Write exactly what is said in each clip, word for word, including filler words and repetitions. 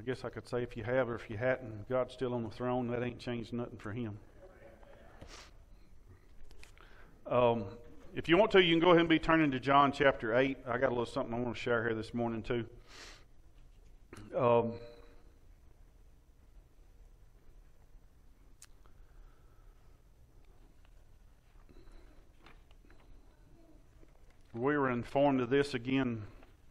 guess I could say if you have or if you hadn't, God's still on the throne. That ain't changed nothing for him. Um, if you want to, you can go ahead and be turning to John chapter eight. I got a little something I want to share here this morning too. Um, we were informed of this again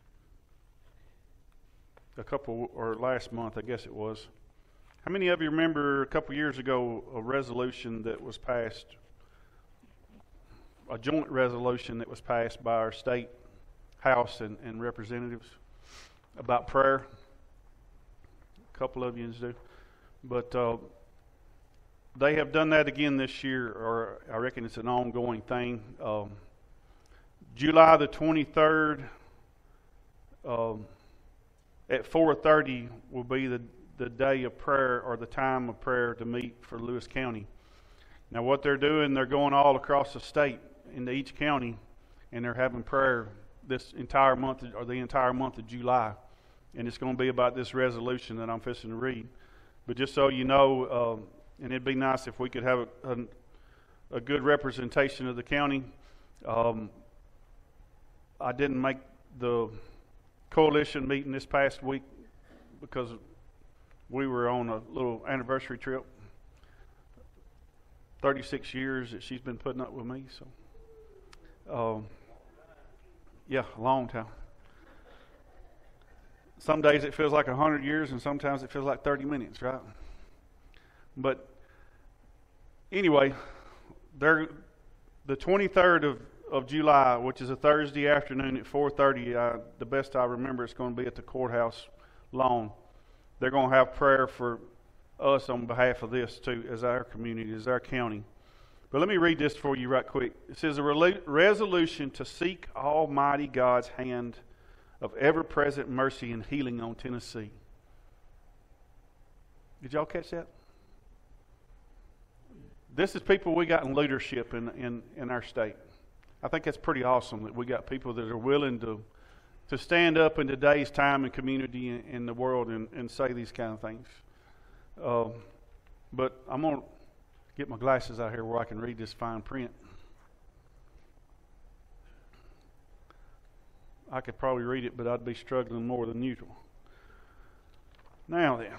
a couple, or last month, I guess it was. How many of you remember a couple years ago a resolution that was passed, a joint resolution that was passed by our state House and, and representatives about prayer? A couple of you do. But uh, they have done that again this year, or I reckon it's an ongoing thing. Um, July the twenty-third, um, at four thirty will be the, the day of prayer, or the time of prayer to meet for Lewis County. Now what they're doing, they're going all across the state into each county, and they're having prayer this entire month, or the entire month of July. And it's going to be about this resolution that I'm fixing to read. But just so you know, um, and it'd be nice if we could have a, a, a good representation of the county. Um, I didn't make the coalition meeting this past week because we were on a little anniversary trip. thirty-six years that she's been putting up with me. So, um, yeah, a long time. Some days it feels like a hundred years, and sometimes it feels like thirty minutes, right? But anyway, there, the twenty-third of of July, which is a Thursday afternoon at four thirty, uh, the best I remember, it's going to be at the courthouse lawn. They're going to have prayer for us on behalf of this too, as our community, as our county. But let me read this for you right quick. It says, a re- resolution to seek Almighty God's hand of ever-present mercy and healing on Tennessee. Did y'all catch that? This is people we got in leadership in, in, in our state. I think that's pretty awesome that we got people that are willing to to stand up in today's time and community in, in the world and, and say these kind of things. Um, but I'm going to get my glasses out here where I can read this fine print. I could probably read it, but I'd be struggling more than usual. Now then.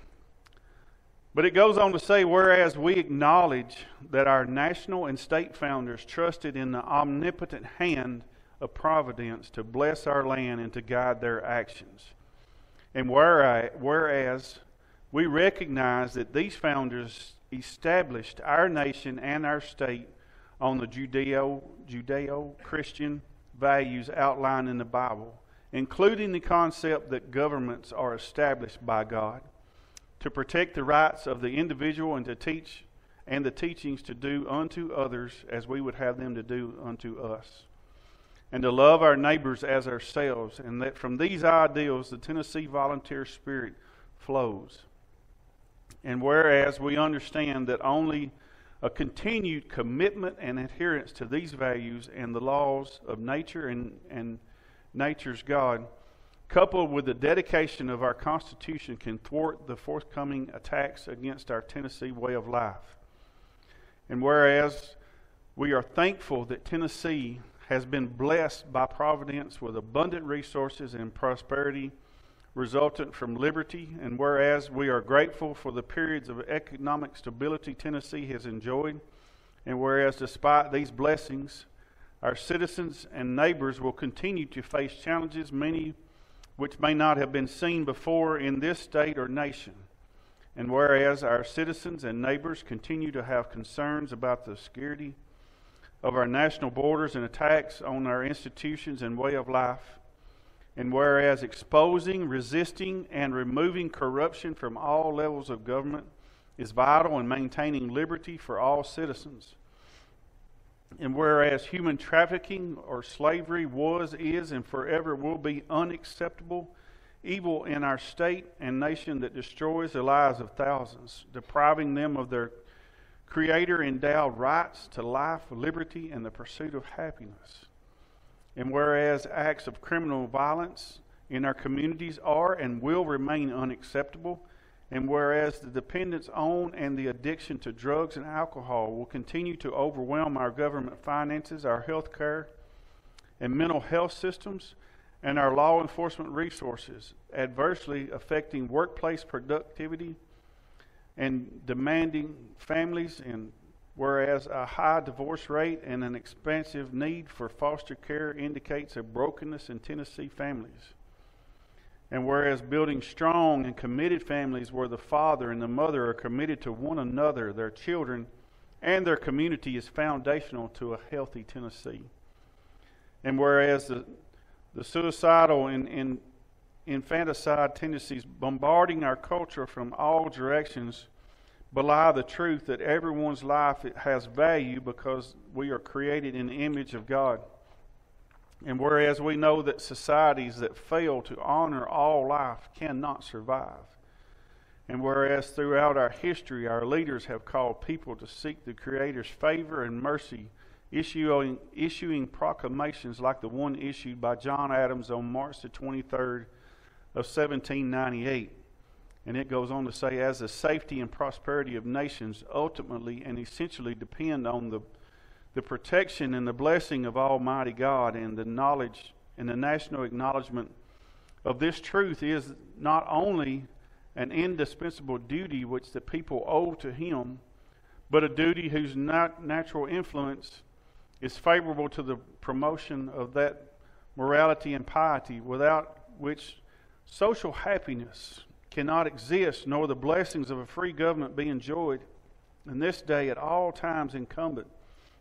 But it goes on to say, whereas we acknowledge that our national and state founders trusted in the omnipotent hand of providence to bless our land and to guide their actions. And whereas we recognize that these founders established our nation and our state on the Judeo, Judeo-Christian values outlined in the Bible, including the concept that governments are established by God to protect the rights of the individual and to teach and the teachings to do unto others as we would have them to do unto us, and to love our neighbors as ourselves, and that from these ideals the Tennessee volunteer spirit flows. And whereas we understand that only a continued commitment and adherence to these values and the laws of nature and, and nature's God, coupled with the dedication of our Constitution, can thwart the forthcoming attacks against our Tennessee way of life. And whereas we are thankful that Tennessee has been blessed by Providence with abundant resources and prosperity resultant from liberty, and whereas we are grateful for the periods of economic stability Tennessee has enjoyed, and whereas despite these blessings, our citizens and neighbors will continue to face challenges, many which may not have been seen before in this state or nation. And whereas our citizens and neighbors continue to have concerns about the security of our national borders and attacks on our institutions and way of life, and whereas exposing, resisting, and removing corruption from all levels of government is vital in maintaining liberty for all citizens, and whereas human trafficking or slavery was, is, and forever will be unacceptable evil in our state and nation that destroys the lives of thousands, depriving them of their Creator-endowed rights to life, liberty, and the pursuit of happiness. And whereas acts of criminal violence in our communities are and will remain unacceptable, and whereas the dependence on and the addiction to drugs and alcohol will continue to overwhelm our government finances, our health care and mental health systems, and our law enforcement resources, adversely affecting workplace productivity and demanding families, and whereas a high divorce rate and an expansive need for foster care indicates a brokenness in Tennessee families. And whereas building strong and committed families where the father and the mother are committed to one another, their children, and their community is foundational to a healthy Tennessee. And whereas the, the suicidal and, and infanticide tendencies bombarding our culture from all directions belie the truth that everyone's life has value because we are created in the image of God. And whereas we know that societies that fail to honor all life cannot survive. And whereas throughout our history our leaders have called people to seek the Creator's favor and mercy, issuing, issuing proclamations like the one issued by John Adams on March the twenty-third of seventeen ninety-eight. And it goes on to say, as the safety and prosperity of nations ultimately and essentially depend on the the protection and the blessing of Almighty God, and the knowledge and the national acknowledgement of this truth is not only an indispensable duty which the people owe to Him, but a duty whose nat- natural influence is favorable to the promotion of that morality and piety, without which social happiness cannot exist, nor the blessings of a free government be enjoyed in this day at all times incumbent.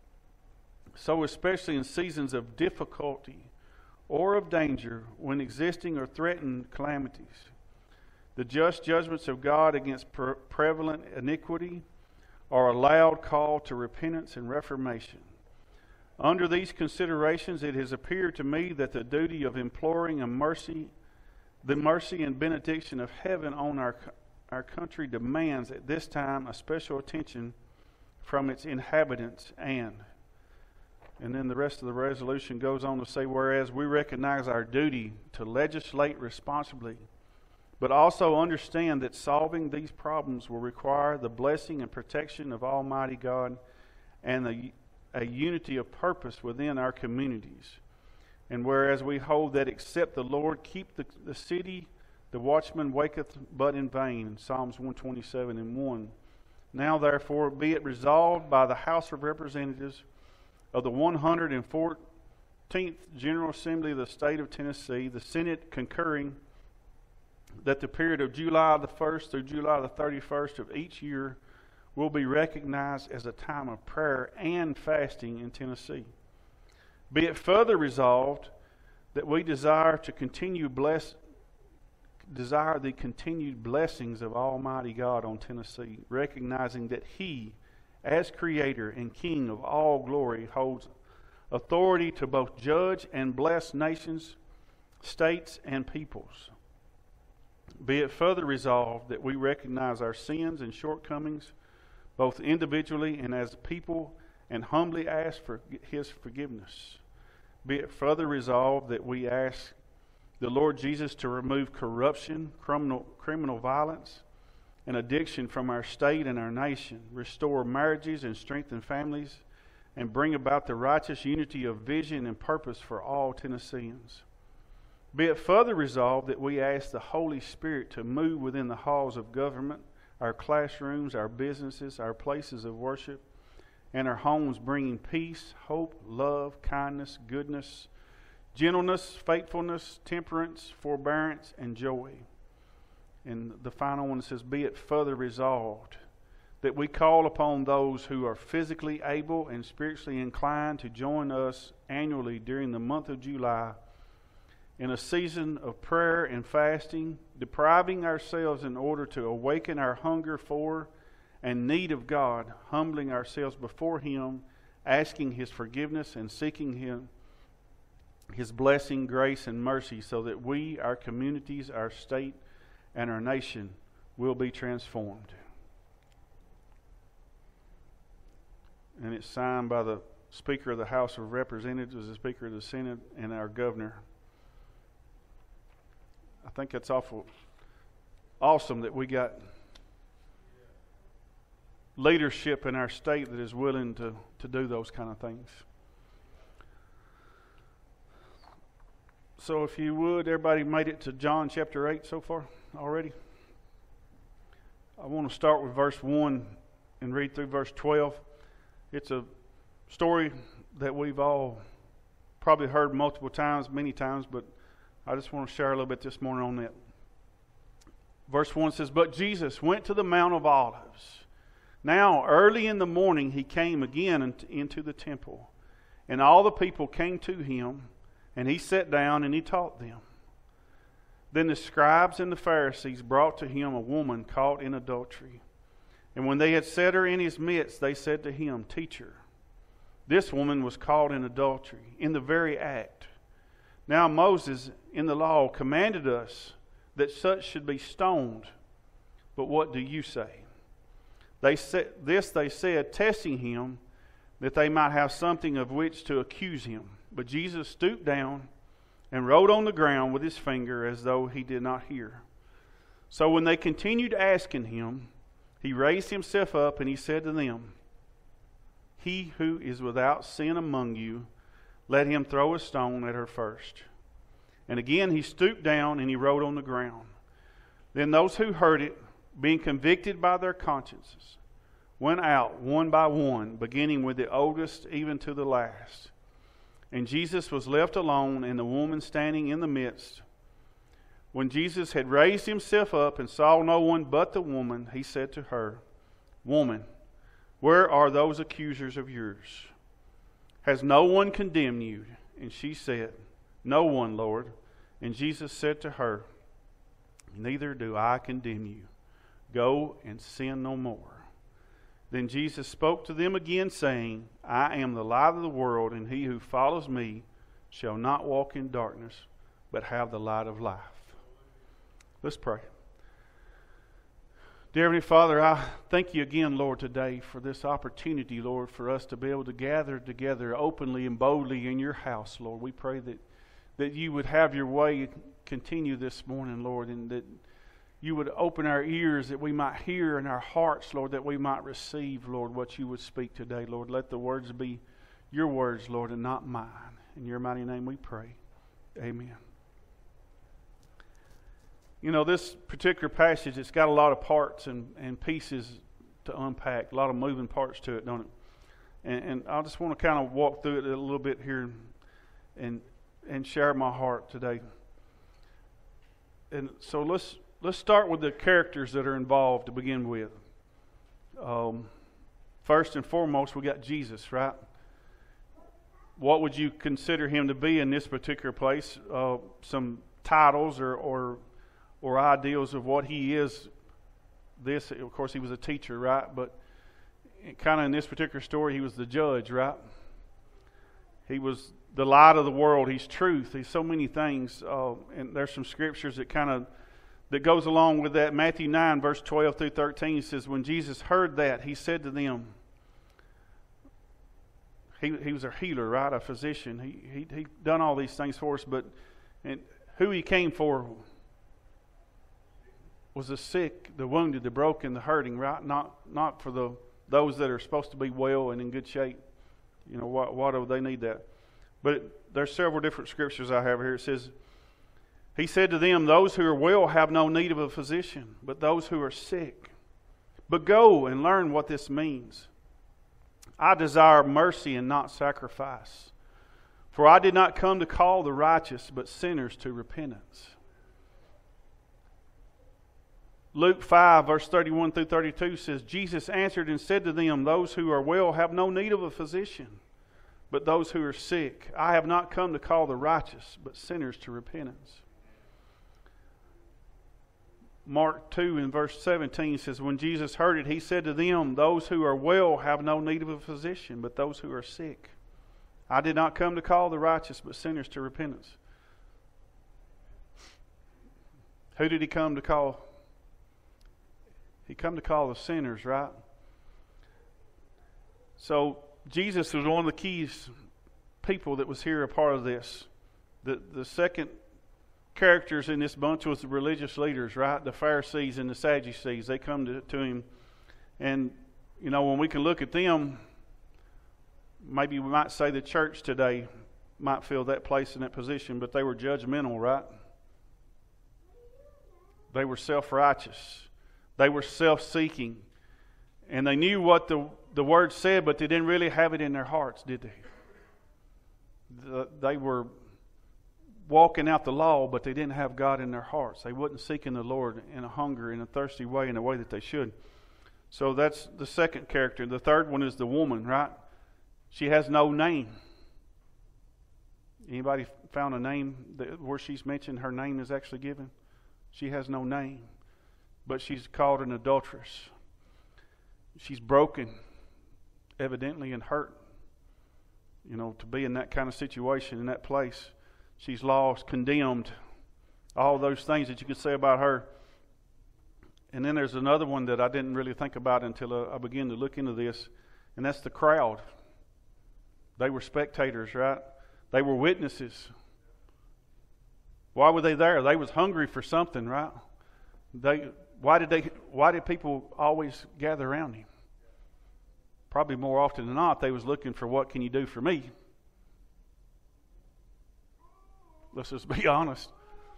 So especially in seasons of difficulty or of danger, when existing or threatened calamities, the just judgments of God against pre- prevalent iniquity are a loud call to repentance and reformation. Under these considerations, it has appeared to me that the duty of imploring a mercy, the mercy and benediction of heaven on our, our country demands at this time a special attention from its inhabitants. And And then the rest of the resolution goes on to say, whereas we recognize our duty to legislate responsibly, but also understand that solving these problems will require the blessing and protection of Almighty God and a, a unity of purpose within our communities. And whereas we hold that except the Lord keep the, the city, the watchman waketh but in vain, Psalms one twenty-seven and one. Now therefore be it resolved by the House of Representatives of the one hundred fourteenth General Assembly of the State of Tennessee, the Senate concurring that the period of July the first through July the thirty-first of each year will be recognized as a time of prayer and fasting in Tennessee. Be it further resolved that we desire to continue bless, desire the continued blessings of Almighty God on Tennessee, recognizing that He, as Creator and King of all glory, holds authority to both judge and bless nations, states, and peoples. Be it further resolved that we recognize our sins and shortcomings, both individually and as a people, and humbly ask for His forgiveness. Be it further resolved that we ask the Lord Jesus to remove corruption, criminal, criminal violence, and addiction from our state and our nation, restore marriages and strengthen families, and bring about the righteous unity of vision and purpose for all Tennesseans. Be it further resolved that we ask the Holy Spirit to move within the halls of government, our classrooms, our businesses, our places of worship, and our homes, bringing peace, hope, love, kindness, goodness, gentleness, faithfulness, temperance, forbearance, and joy. And the final one says, be it further resolved that we call upon those who are physically able and spiritually inclined to join us annually during the month of July in a season of prayer and fasting, depriving ourselves in order to awaken our hunger for and need of God, humbling ourselves before Him, asking His forgiveness and seeking Him, His blessing, grace, and mercy, so that we, our communities, our state, and our nation will be transformed. And it's signed by the Speaker of the House of Representatives, the Speaker of the Senate, and our Governor. I think that's awful awesome that we got leadership in our state that is willing to, to do those kind of things. So if you would, everybody made it to John chapter eight so far already? I want to start with verse one and read through verse twelve. It's a story that we've all probably heard multiple times, many times, but I just want to share a little bit this morning on that. Verse one says, "But Jesus went to the Mount of Olives. Now early in the morning he came again into the temple, and all the people came to him, and he sat down and he taught them. Then the scribes and the Pharisees brought to him a woman caught in adultery. And when they had set her in his midst, they said to him, 'Teacher, this woman was caught in adultery, in the very act. Now Moses in the law commanded us that such should be stoned. But what do you say?' They said, this they said, testing him, that they might have something of which to accuse him. But Jesus stooped down and wrote on the ground with his finger as though he did not hear. So when they continued asking him, he raised himself up and he said to them, 'He who is without sin among you, let him throw a stone at her first.' And again he stooped down and he wrote on the ground. Then those who heard it, being convicted by their consciences, went out one by one, beginning with the oldest even to the last. And Jesus was left alone, and the woman standing in the midst. When Jesus had raised himself up and saw no one but the woman, he said to her, 'Woman, where are those accusers of yours? Has no one condemned you?' And she said, 'No one, Lord.' And Jesus said to her, 'Neither do I condemn you. Go and sin no more.' Then Jesus spoke to them again, saying, 'I am the light of the world, and he who follows me shall not walk in darkness, but have the light of life.'" Let's pray. Dear Heavenly Father, I thank you again, Lord, today for this opportunity, Lord, for us to be able to gather together openly and boldly in your house, Lord. We pray that, that you would have your way continue this morning, Lord, and that you would open our ears that we might hear, and our hearts, Lord, that we might receive, Lord, what you would speak today, Lord. Let the words be your words, Lord, and not mine. In your mighty name we pray. Amen. You know, this particular passage, it's got a lot of parts and, and pieces to unpack, a lot of moving parts to it, don't it? And, and I just want to kind of walk through it a little bit here and and share my heart today. And so let's let's start with the characters that are involved to begin with. Um, first and foremost, we got Jesus, right? What would you consider him to be in this particular place? Uh, some titles or, or or ideals of what he is. This, of course, he was a teacher, right? But kind of in this particular story, he was the judge, right? He was the light of the world. He's truth. He's so many things. Uh, and there's some scriptures that kind of that goes along with that. Matthew nine, verse twelve through thirteen says, when Jesus heard that, he said to them, he he was a healer, right? A physician. He he he done all these things for us, but and who he came for was the sick, the wounded, the broken, the hurting, right? Not not for the those that are supposed to be well and in good shape. You know, why, why do they need that? But it, there's several different scriptures I have here. It says, he said to them, those who are well have no need of a physician, but those who are sick. But go and learn what this means. I desire mercy and not sacrifice. For I did not come to call the righteous, but sinners to repentance. Luke five, verse thirty-one through thirty-two says, Jesus answered and said to them, those who are well have no need of a physician, but those who are sick. I have not come to call the righteous, but sinners to repentance. Mark two in verse seventeen says, when Jesus heard it, he said to them, those who are well have no need of a physician, but those who are sick. I did not come to call the righteous, but sinners to repentance. Who did he come to call? He come to call the sinners, right? So Jesus was one of the keys people that was here a part of this. The the second characters in this bunch was the religious leaders, right? The Pharisees and the Sadducees. They come to, to him. And, you know, when we can look at them, maybe we might say the church today might fill that place in that position, but they were judgmental, right? They were self-righteous. They were self-seeking. And they knew what the, the Word said, but they didn't really have it in their hearts, did they? The, they were walking out the law, but they didn't have God in their hearts. They wasn't seeking the Lord in a hunger, in a thirsty way, in a way that they should. So that's the second character. The third one is the woman, right? She has no name. Anybody found a name that, where she's mentioned her name is actually given? She has no name, but she's called an adulteress. She's broken, evidently, and hurt. You know, to be in that kind of situation, in that place. She's lost, condemned, all those things that you could say about her. And then there's another one that I didn't really think about until I began to look into this, and that's the crowd. They were spectators, right? They were witnesses. Why were they there? They was hungry for something, right? They why did they why did people always gather around him? Probably more often than not, they was looking for, what can you do for me? Let's just be honest.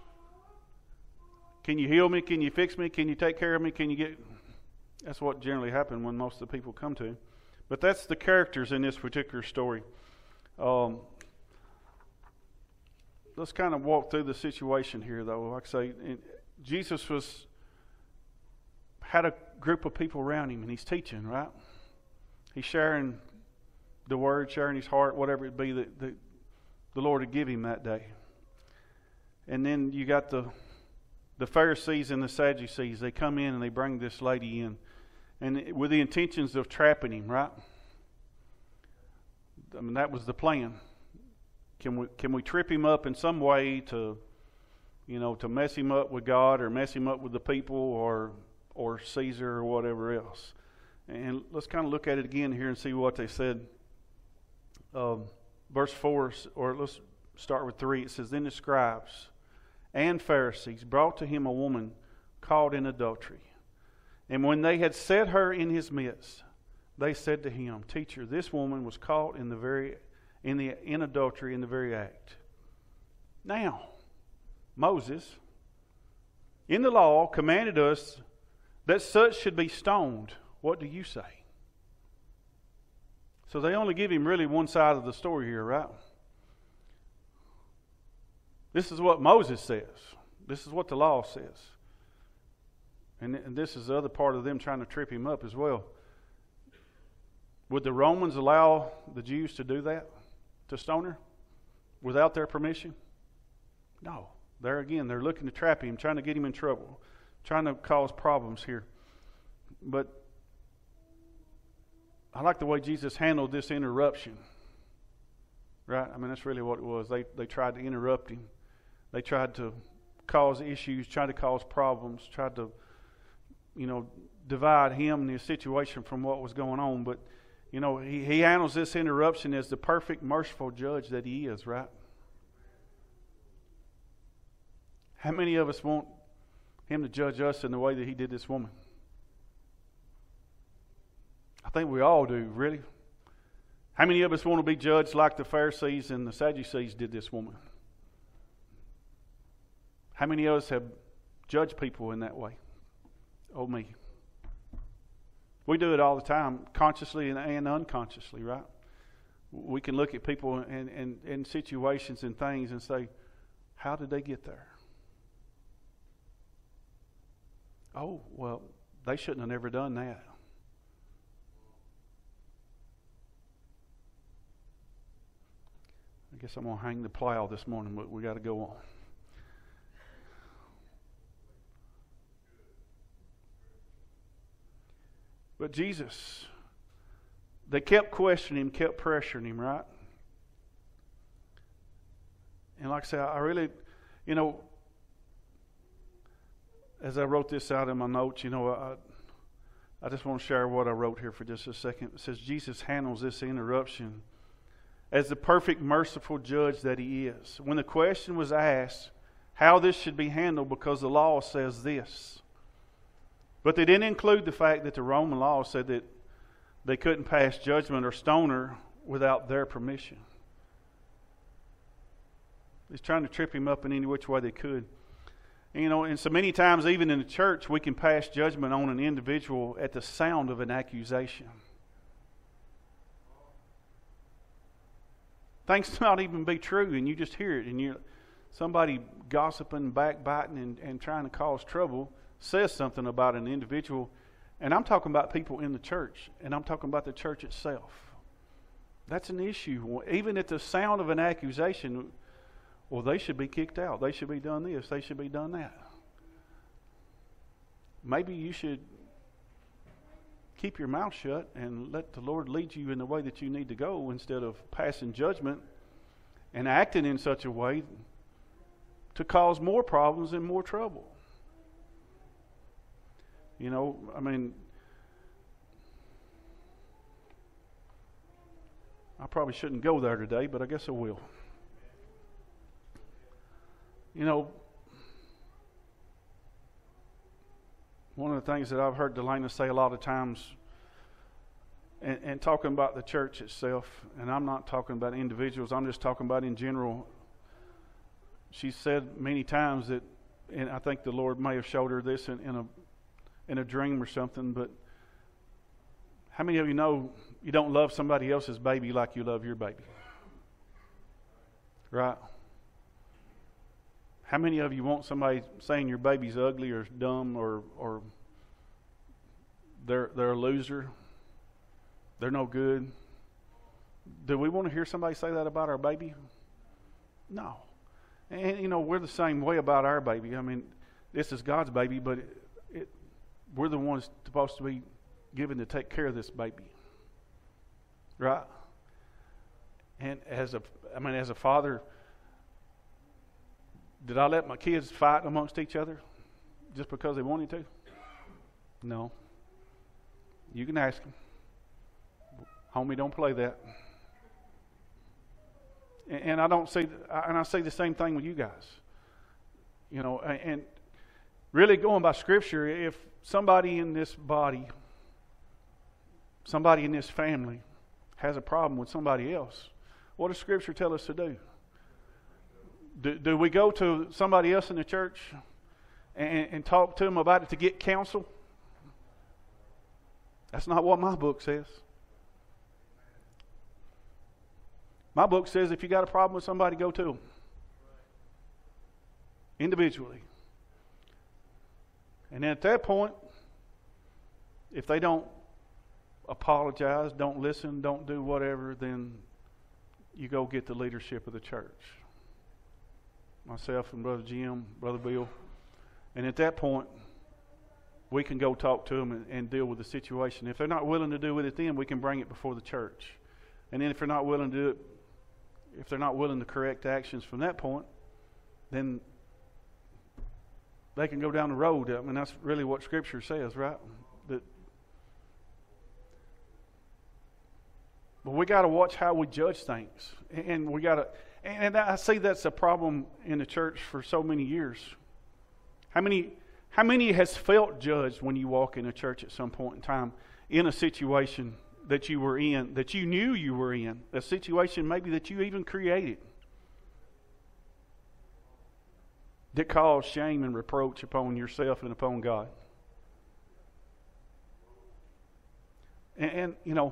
Can you heal me? Can you fix me? Can you take care of me? Can you get... That's what generally happens when most of the people come to him. But that's the characters in this particular story. Um, let's kind of walk through the situation here, though. Like I say, Jesus was had a group of people around him, and he's teaching, right? He's sharing the word, sharing his heart, whatever it be that the, the Lord would give him that day. And then you got the the Pharisees and the Sadducees. They come in and they bring this lady in, and with the intentions of trapping him, right? I mean, that was the plan. Can we can we trip him up in some way to, you know, to mess him up with God, or mess him up with the people, or or Caesar, or whatever else? And let's kind of look at it again here and see what they said. Um, verse four, or let's start with three. It says, "Then the scribes and Pharisees brought to him a woman caught in adultery. And when they had set her in his midst, they said to him, 'Teacher, this woman was caught in the very in the in adultery in the very act.' Now, Moses, in the law, commanded us that such should be stoned. What do you say?" So they only give him really one side of the story here, right? This is what Moses says. This is what the law says. And, and this is the other part of them trying to trip him up as well. Would the Romans allow the Jews to do that? To stone her? Without their permission? No. There again, they're looking to trap him, trying to get him in trouble, trying to cause problems here. But I like the way Jesus handled this interruption. Right? I mean, that's really what it was. They they tried to interrupt him. They tried to cause issues, tried to cause problems, tried to, you know, divide him and his situation from what was going on. But, you know, he, he handles this interruption as the perfect, merciful judge that he is, right? How many of us want him to judge us in the way that he did this woman? I think we all do, really. How many of us want to be judged like the Pharisees and the Sadducees did this woman? How many of us have judged people in that way? Oh, me. We do it all the time, consciously and, and unconsciously, right? We can look at people and, and, and situations and things and say, how did they get there? Oh, well, they shouldn't have never done that. I guess I'm going to hang the plow this morning, but we got to go on. But Jesus, they kept questioning him, kept pressuring him, right? And like I said, I really, you know, as I wrote this out in my notes, you know, I, I just want to share what I wrote here for just a second. It says, Jesus handles this interruption as the perfect, merciful judge that he is. When the question was asked, how this should be handled because the law says this. But they didn't include the fact that the Roman law said that they couldn't pass judgment or stone her without their permission. He's trying to trip him up in any which way they could. And, you know, and so many times, even in the church, we can pass judgment on an individual at the sound of an accusation. Things not even be true, and you just hear it, and you somebody gossiping, backbiting, and, and trying to cause trouble says something about an individual, and I'm talking about people in the church, and I'm talking about the church itself. That's an issue. Even at the sound of an accusation, well, they should be kicked out. They should be done this. They should be done that. Maybe you should keep your mouth shut and let the Lord lead you in the way that you need to go instead of passing judgment and acting in such a way to cause more problems and more trouble. You know, I mean, I probably shouldn't go there today, but I guess I will. You know, one of the things that I've heard Delana say a lot of times, and, and talking about the church itself, and I'm not talking about individuals, I'm just talking about in general. She said many times that, and I think the Lord may have showed her this in, in a in a dream or something, but how many of you know you don't love somebody else's baby like you love your baby? Right? How many of you want somebody saying your baby's ugly or dumb or or they're they're a loser? They're no good. Do we want to hear somebody say that about our baby? No. And you know, we're the same way about our baby. I mean, this is God's baby, but it, it, we're the ones supposed to be given to take care of this baby. Right? And as a I mean as a father, did I let my kids fight amongst each other just because they wanted to? No. You can ask them. Homie, don't play that. And, and I don't see, and I see the same thing with you guys. You know, and really going by Scripture, if somebody in this body, somebody in this family has a problem with somebody else, what does Scripture tell us to do? Do, do we go to somebody else in the church and, and talk to them about it to get counsel? That's not what my book says. My book says if you got a problem with somebody, go to them. Individually. And then at that point, if they don't apologize, don't listen, don't do whatever, then you go get the leadership of the church. Myself and Brother Jim, Brother Bill. And at that point, we can go talk to them and, and deal with the situation. If they're not willing to do with it then, we can bring it before the church. And then if they're not willing to do it, if they're not willing to correct actions from that point, then they can go down the road. I mean, that's really what Scripture says, right? That, but we got to watch how we judge things. And we got to... And I see that's a problem in the church for so many years. How many how many has felt judged when you walk in a church at some point in time in a situation that you were in, that you knew you were in, a situation maybe that you even created, that caused shame and reproach upon yourself and upon God? And, and you know,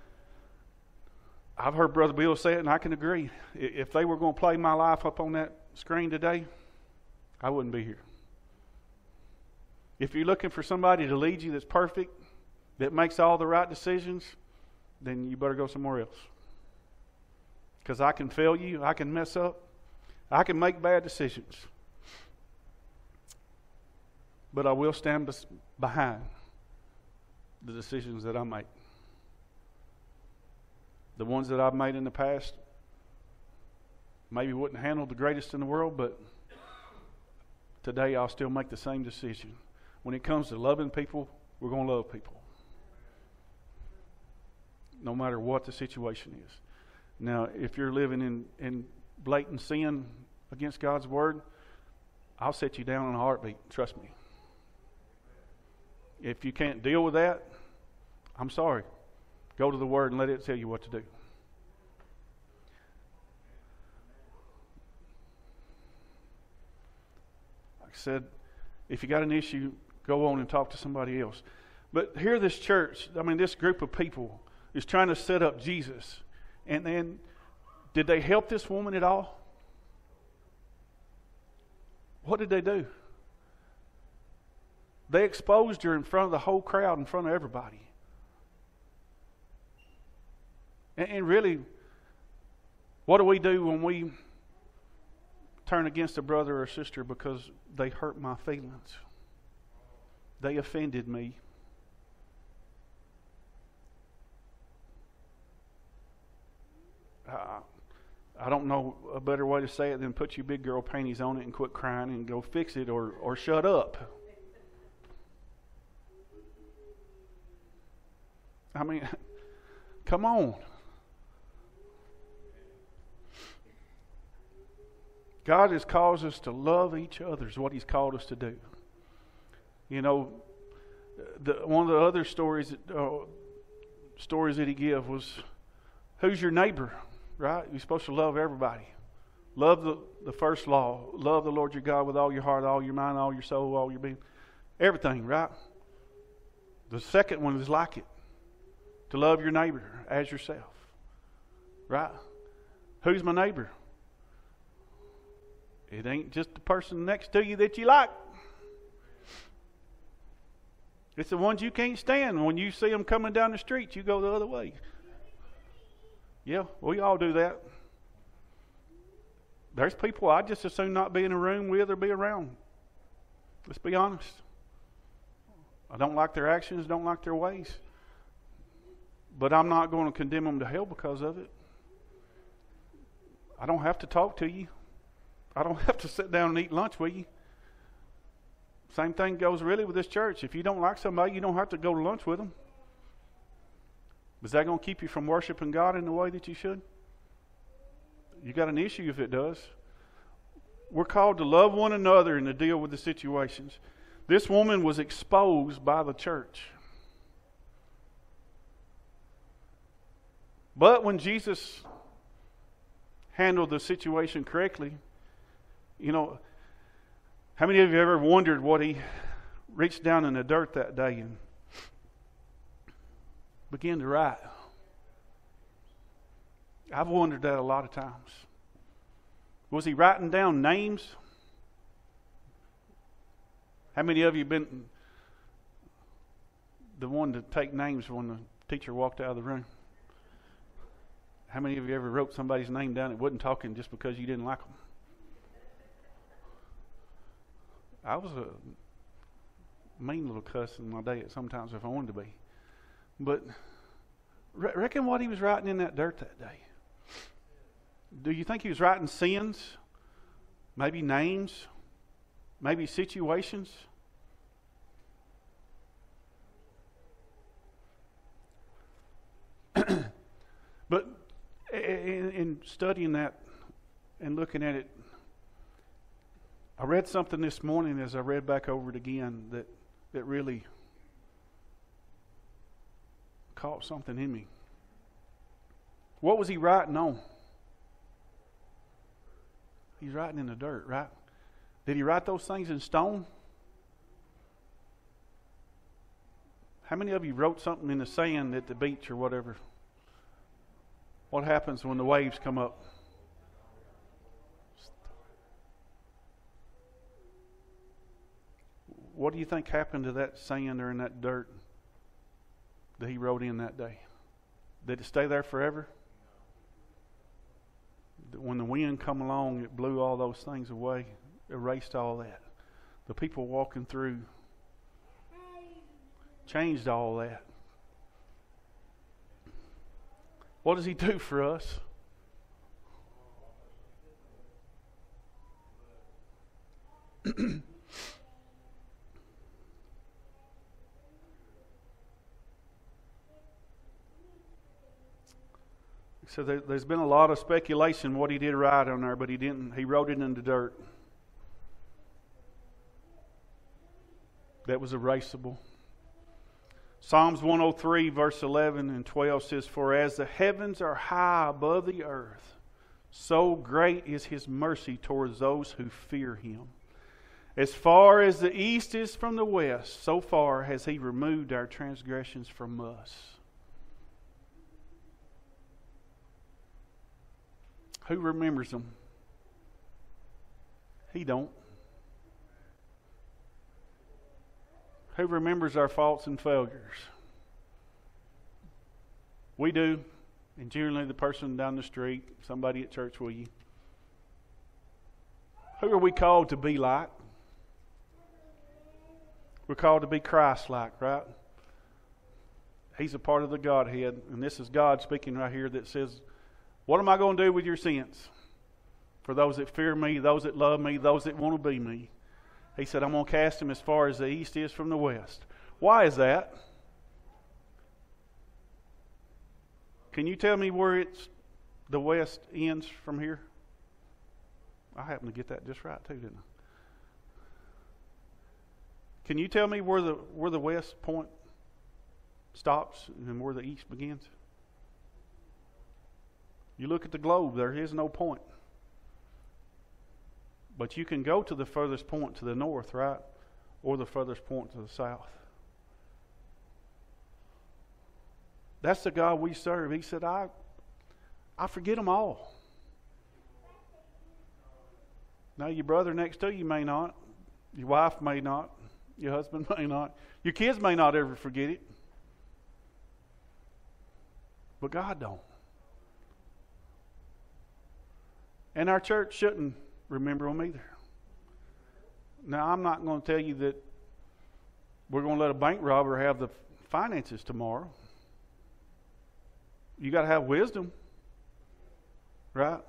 I've heard Brother Bill say it, and I can agree. If they were going to play my life up on that screen today, I wouldn't be here. If you're looking for somebody to lead you that's perfect, that makes all the right decisions, then you better go somewhere else. Because I can fail you, I can mess up, I can make bad decisions. But I will stand bes- behind the decisions that I make. The ones that I've made in the past maybe wouldn't handle the greatest in the world, but today I'll still make the same decision. When it comes to loving people, we're going to love people, no matter what the situation is. Now, if you're living in, in blatant sin against God's Word, I'll set you down in a heartbeat. Trust me. If you can't deal with that, I'm sorry. Go to the Word and let it tell you what to do. Like I said, if you got an issue, go on and talk to somebody else. But here this church, I mean this group of people is trying to set up Jesus. And then, did they help this woman at all? What did they do? They exposed her in front of the whole crowd, in front of everybody. And, and really, what do we do when we turn against a brother or sister because they hurt my feelings? They offended me. Uh, I don't know a better way to say it than put your big girl panties on it and quit crying and go fix it, or, or shut up. I mean, come on. God has caused us to love each other is what He's called us to do. You know, the, one of the other stories that, uh, stories that He gave was, who's your neighbor? Right? You're supposed to love everybody. Love the, the first law. Love the Lord your God with all your heart, all your mind, all your soul, all your being. Everything, right? The second one is like it. To love your neighbor as yourself. Right? Who's my neighbor? It ain't just the person next to you that you like. It's the ones you can't stand. When you see them coming down the street, you go the other way. Yeah, we all do that. There's people I'd just as soon not be in a room with or be around. Let's be honest. I don't like their actions, don't like their ways. But I'm not going to condemn them to hell because of it. I don't have to talk to you. I don't have to sit down and eat lunch with you. Same thing goes really with this church. If you don't like somebody, you don't have to go to lunch with them. Is that going to keep you from worshiping God in the way that you should? You got an issue if it does. We're called to love one another and to deal with the situations. This woman was exposed by the church. But when Jesus handled the situation correctly, you know, how many of you ever wondered what He reached down in the dirt that day and began to write? I've wondered that a lot of times. Was He writing down names? How many of you been the one to take names when the teacher walked out of the room? How many of you ever wrote somebody's name down and wasn't talking just because you didn't like them? I was a mean little cuss in my day sometimes if I wanted to be. But re- reckon what he was writing in that dirt that day. Do you think he was writing sins? Maybe names? Maybe situations? But in, in studying that and looking at it, I read something this morning as I read back over it again that, that really caught something in me. What was he writing on? He's writing in the dirt, right? Did he write those things in stone? How many of you wrote something in the sand at the beach or whatever? What happens when the waves come up? What do you think happened to that sand or in that dirt that he wrote in that day? Did it stay there forever? When the wind come along, it blew all those things away, erased all that. The people walking through changed all that. What does he do for us? So there, there's been a lot of speculation what he did write on there, but he didn't. He wrote it in the dirt. that was erasable. Psalms one oh three, verse eleven and twelve says, "For as the heavens are high above the earth, so great is His mercy towards those who fear Him. As far as the east is from the west, so far has He removed our transgressions from us." Who remembers them? He don't. Who remembers our faults and failures? We do. And generally the person down the street, somebody at church with you. Who are we called to be like? We're called to be Christ-like, right? He's a part of the Godhead. And this is God speaking right here that says, what am I going to do with your sins? For those that fear me, those that love me, those that want to be me. He said, I'm going to cast them as far as the east is from the west. Why is that? Can you tell me where it's the west ends from here? I happen to get that just right too, didn't I? Can you tell me where the where the west point stops and where the east begins? You look at the globe, there is no point. But you can go to the furthest point to the north, right? Or the furthest point to the south. That's the God we serve. He said, I, I forget them all. Now, your brother next to you may not. Your wife may not. Your husband may not. Your kids may not ever forget it. But God don't. And our church shouldn't remember them either. Now, I'm not going to tell you that we're going to let a bank robber have the finances tomorrow. You got to have wisdom, right?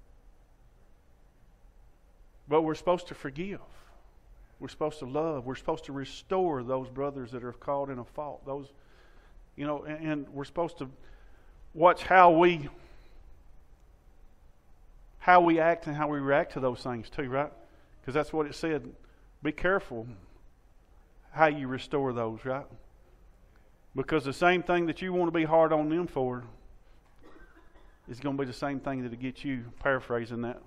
But we're supposed to forgive. We're supposed to love. We're supposed to restore those brothers that are caught in a fault. Those, you know, and, and we're supposed to watch how we how we act and how we react to those things too, right? Because that's what it said. Be careful how you restore those, right? Because the same thing that you want to be hard on them for is going to be the same thing that'll get you, paraphrasing that.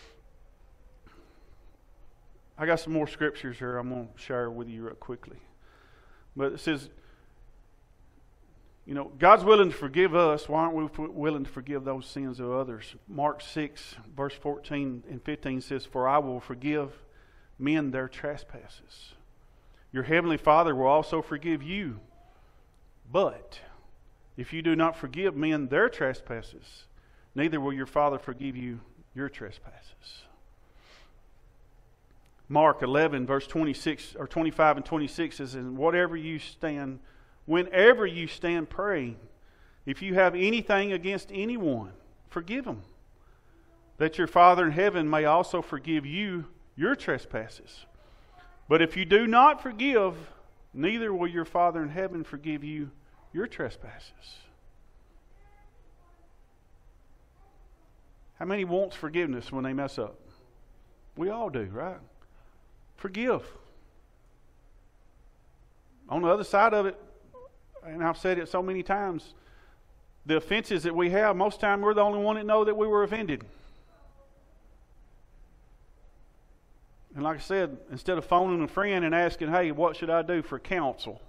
I got some more scriptures here I'm going to share with you real quickly. But it says, you know, God's willing to forgive us. Why aren't we willing to forgive those sins of others? Mark six, verse fourteen and fifteen says, "For I will forgive men their trespasses. Your heavenly Father will also forgive you. But if you do not forgive men their trespasses, neither will your Father forgive you your trespasses." Mark eleven, verse twenty-six or twenty-five and twenty-six says, "And whatever you stand, whenever you stand praying, if you have anything against anyone, forgive them, that your Father in heaven may also forgive you your trespasses. But if you do not forgive, neither will your Father in heaven forgive you your trespasses." How many wants forgiveness when they mess up? We all do, right? Forgive. On the other side of it, and I've said it so many times, the offenses that we have, most of the time we're the only one that know that we were offended. And like I said, instead of phoning a friend and asking, hey, what should I do for counsel?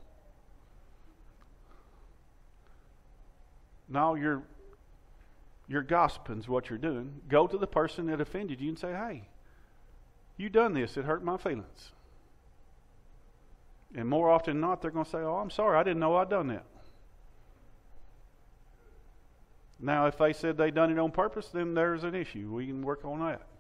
No, you're, you're gossiping is what you're doing. Go to the person that offended you and say, hey, you done this, it hurt my feelings. And more often than not, they're going to say, oh, I'm sorry, I didn't know I'd done that. Now, if they said they done it on purpose, then there's an issue. We can work on that.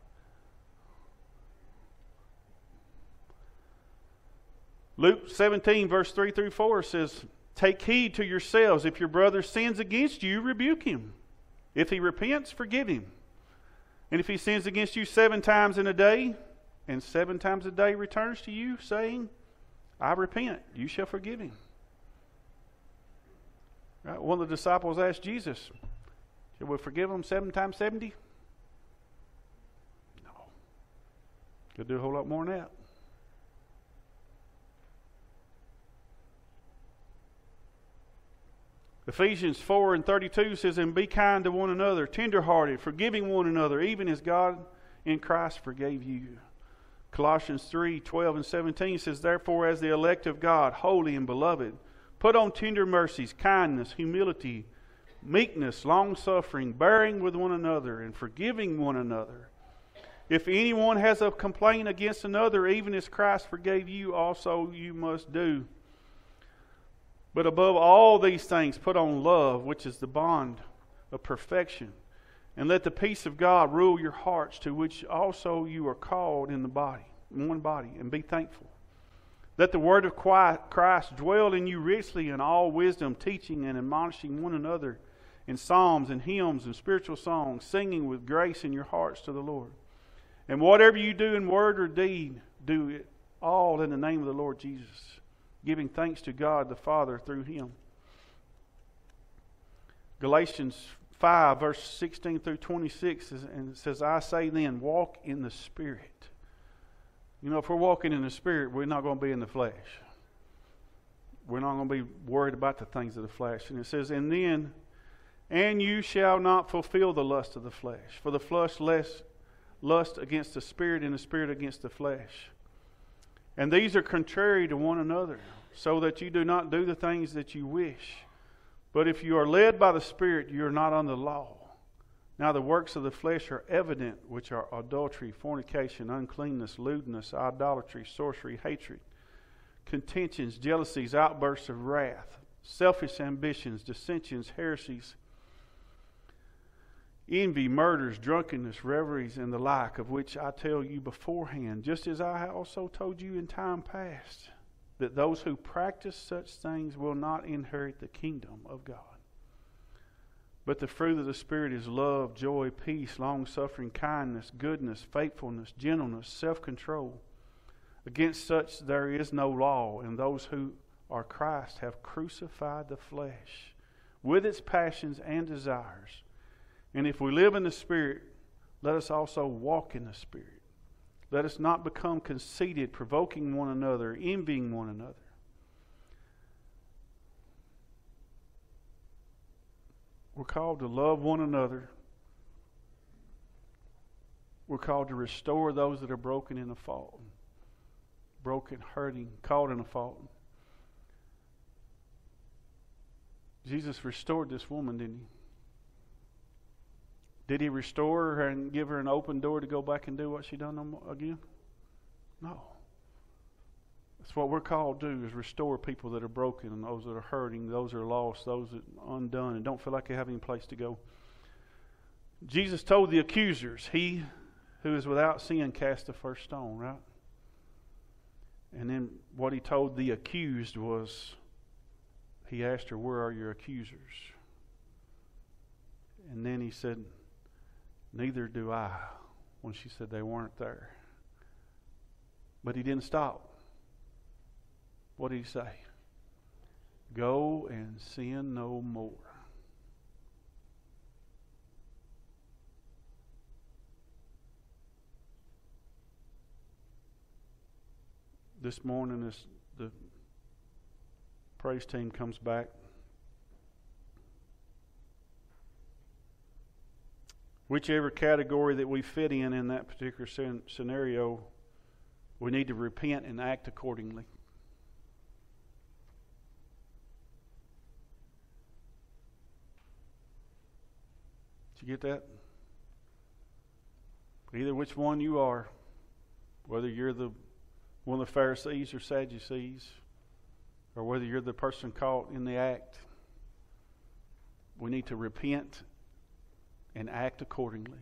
Luke seventeen, verse three through four says, "Take heed to yourselves. If your brother sins against you, rebuke him. If he repents, forgive him. And if he sins against you seven times in a day, and seven times a day returns to you, saying, I repent, you shall forgive him." Right? One of the disciples asked Jesus, "Shall we forgive him seven times seventy? No. Could do a whole lot more than that. Ephesians four and thirty-two says, and be kind to one another, tenderhearted, forgiving one another, even as God in Christ forgave you. Colossians three, twelve and seventeen says, therefore as the elect of God, holy and beloved, put on tender mercies, kindness, humility, meekness, long-suffering, bearing with one another, and forgiving one another. If anyone has a complaint against another, even as Christ forgave you, also you must do. But above all these things, put on love, which is the bond of perfection. And let the peace of God rule your hearts, to which also you are called in the body, in one body, and be thankful. Let the word of Christ dwell in you richly in all wisdom, teaching and admonishing one another in psalms and hymns and spiritual songs, singing with grace in your hearts to the Lord. And whatever you do in word or deed, do it all in the name of the Lord Jesus, giving thanks to God the Father through Him. Galatians five, verse sixteen through twenty-six, and it says, I say then, walk in the Spirit. You know, if we're walking in the Spirit, we're not going to be in the flesh. We're not going to be worried about the things of the flesh. And it says, and then, and you shall not fulfill the lust of the flesh. For the flesh lust, lust against the Spirit, and the Spirit against the flesh. And these are contrary to one another, so that you do not do the things that you wish. But if you are led by the Spirit, you are not under law. Now the works of the flesh are evident, which are adultery, fornication, uncleanness, lewdness, idolatry, sorcery, hatred, contentions, jealousies, outbursts of wrath, selfish ambitions, dissensions, heresies, envy, murders, drunkenness, revelries, and the like, of which I tell you beforehand, just as I also told you in time past, that those who practice such things will not inherit the kingdom of God. But the fruit of the Spirit is love, joy, peace, long-suffering, kindness, goodness, faithfulness, gentleness, self-control. Against such there is no law, and those who are Christ have crucified the flesh with its passions and desires. And if we live in the Spirit, let us also walk in the Spirit. Let us not become conceited, provoking one another, envying one another. We're called to love one another. We're called to restore those that are broken in a fault. Broken, hurting, caught in a fault. Jesus restored this woman, didn't He? Did He restore her and give her an open door to go back and do what she done again? No. That's what we're called to do, is restore people that are broken, and those that are hurting, those that are lost, those that are undone and don't feel like they have any place to go. Jesus told the accusers, he who is without sin cast the first stone, right? And then what He told the accused was, He asked her, where are your accusers? And then He said, neither do I, when she said they weren't there. But He didn't stop. What did He say? Go and sin no more. This morning, as the praise team comes back, whichever category that we fit in in that particular scenario, we need to repent and act accordingly. Did you get that? Either which one you are, whether you're the one of the Pharisees or Sadducees, or whether you're the person caught in the act, we need to repent and act accordingly.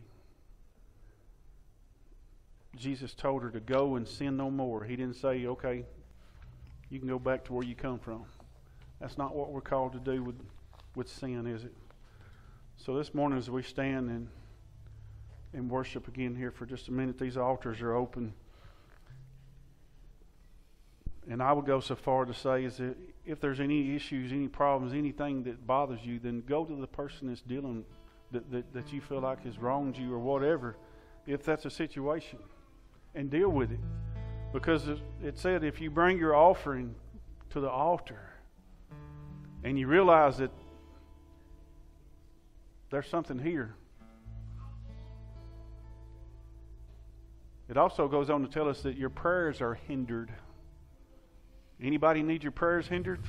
Jesus told her to go and sin no more. He didn't say, okay, you can go back to where you come from. That's not what we're called to do with, with sin, is it? So this morning as we stand and, and worship again here for just a minute, these altars are open. And I would go so far to say is that if there's any issues, any problems, anything that bothers you, then go to the person that's dealing That, that, that you feel like has wronged you or whatever, if that's a situation, and deal with it. Because it said if you bring your offering to the altar and you realize that there's something here. It also goes on to tell us that your prayers are hindered. Anybody need your prayers hindered?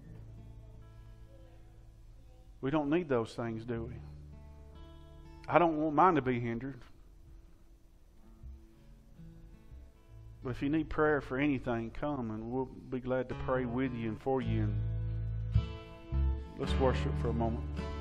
We don't need those things, do we? I don't want mine to be hindered. But if you need prayer for anything, come and we'll be glad to pray with you and for you. And let's worship for a moment.